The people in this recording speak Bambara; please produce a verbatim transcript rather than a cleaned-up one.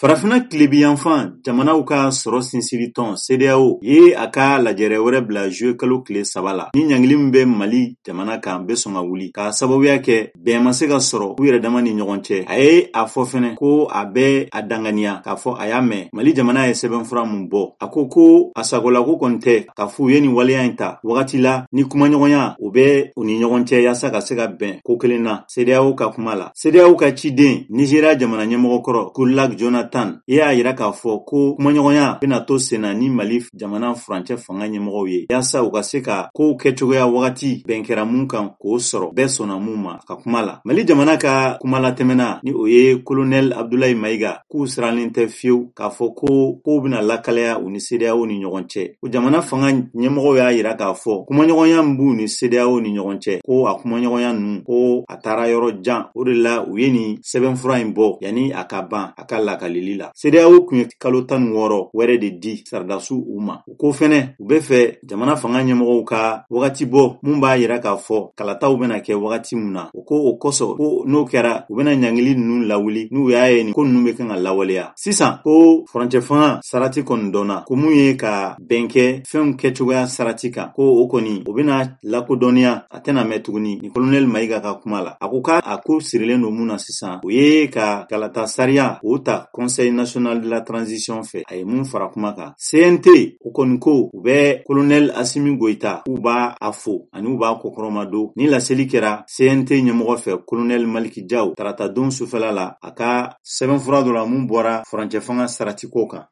Farafina tilebiyanfan jamanaw ka sɔrɔ sinsiri tɔn C D A O ye a ka lajɛrɛ wɛrɛ bila juwe kalo tile saba la ni ɲangili min bɛ Mali jamana kan bɛ sɔn ka wuli k'a sababuya kɛ bɛn ma se ka sɔrɔ u yɛrɛ dama ni ɲɔgɔn cɛ. A ye a fɔ fɛnɛ ko a bɛ a danganiya k'a fɔ a y'a mɛn Mali jamana ye sɛbɛnfura mun bɔ. A ko ko a sagola ko kɔni tɛ k'a fɔ u ye nin waleya in ta wagati la ni kumaɲɔgɔnya o bɛ u ni ɲɔgɔn cɛ yaasa ka se ka bɛn ko kelen na C D A O ka kuma la. C D A O ka ciden Nizeriya jamana ɲɛmɔgɔ kɔrɔ Goodluck Jonathan i y'a yira k'a fɔ ko kumaɲɔgɔnya bɛna to senna ni Mali jamana furancɛ fanga ɲɛmɔgɔw ye yaasa u ka se ka kow kɛcogoya wagati bɛn kɛra mun kan k'o sɔrɔ bɛɛ sɔnna mun ma ka kuma la. Mali jamana ka kuma latɛmɛna ni o ye Colonel Abdoulaye Maiga k'u sirannen tɛ fiyewu k'a fɔ ko kow bɛna lakalaya u ni C D A O ni ɲɔgɔn cɛ. O jamana fanga ɲɛmɔgɔw y'a yira k'a fɔ kumaɲɔgɔnya min b'u ni C D A O ni ɲɔgɔn cɛ ko a kumaɲɔgɔnya ninnu ko a taara yɔrɔ jan. O de la u ye nin sɛbɛnfura in bɔ yanni a ka ban a ka lakalili la. C D A O kun ye kalo tan ni wɔɔrɔ wɛrɛ de di Saridasiw u ma. U ko fɛnɛ u bɛ fɛ jamana fanga ɲɛmɔgɔw ka wagati bɔ mun b'a yira k'a fɔ kalataw bɛna kɛ wagati mun na. U ko o kosɔn ko n'o kɛra u bɛna ɲangili ninnu lawuli n'u y'a ye nin ko ninnu bɛ kan ka lawaleya. Sisan ko furancɛ fanga sarati kɔni dɔnna ko mun ye ka bɛn kɛ fɛnw kɛcogoya sarati kan ko o kɔni o bɛna lakodɔnniya a tɛna mɛn tuguni ni Colonel Maiga ka kuma la. A ko k'a a ko sirilen don mun na sisan o ye ka kalata sariya o ta Conseil national de la transition fɛ a ye mun fara kuma kan. C N T o kɔni ko u bɛ Colonel Assimi Goïta k'u b'a a fo ani u b'a kɔkɔrɔmadon ni laseli kɛra C N T ɲɛmɔgɔ fɛ Colonel Maliki Jaw tarata don sufɛla la a ka sɛbɛnfura dɔ la mun bɔra furancɛ fanga sarati ko kan.